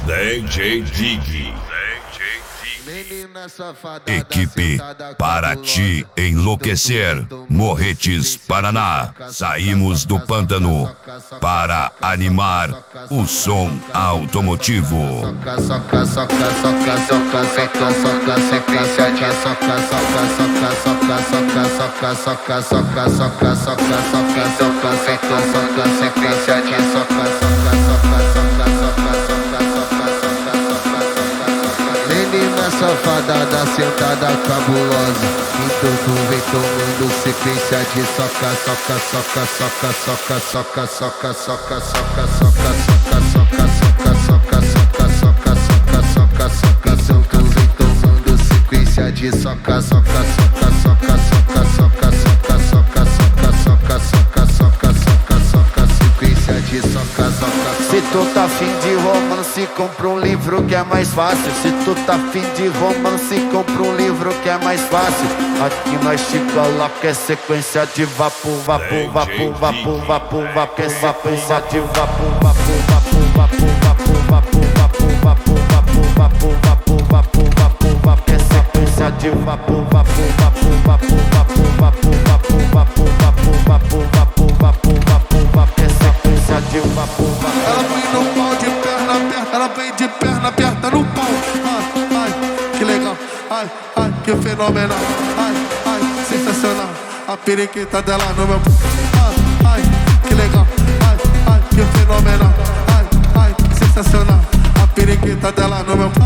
DJ Dig. Equipe para te enlouquecer. Morretes, Paraná. Saímos do pântano para animar o som automotivo. Safada da sentada cabulosa, então tu vem tomando sequência de soca, soca, soca, soca, soca, soca, soca, soca, soca, soca, soca, soca, soca, soca, soca, soca, soca, soca, então tu vem tomando sequência de soca, soca, soca, soca, soca, soca, soca, soca, soca, soca, soca, soca, soca, soca, sequência de soca, soca. Se tu tá afim de romance, compra um livro que é mais fácil. Se tu tá afim de romance, compra um livro que é mais fácil. Aqui nós te coloca é sequência de vapo, vapo, vapo, vapo, vapo, vapo, sequência de vapo, vapo, vapo, vapo, vapo, vapo, vapo, vapo, vapo, vapo, vapo, vapo, vapo, vapo, é sequência de vapo, vapo, vapo, vapo, vapo, vapo, vapo, vapo, vapo, vapo, vapo, vapo, vapo, vapo, é sequência de vapo, vapo. Ela vem no pau de perna aberta, ela vem de perna aberta no pau. Ai, ai, que legal, ai, ai, que fenomenal. Ai, ai, sensacional. A periquita dela no meu. Ai, ai, que legal, ai, ai, que fenomenal. Ai, ai, sensacional. A periquita dela no meu.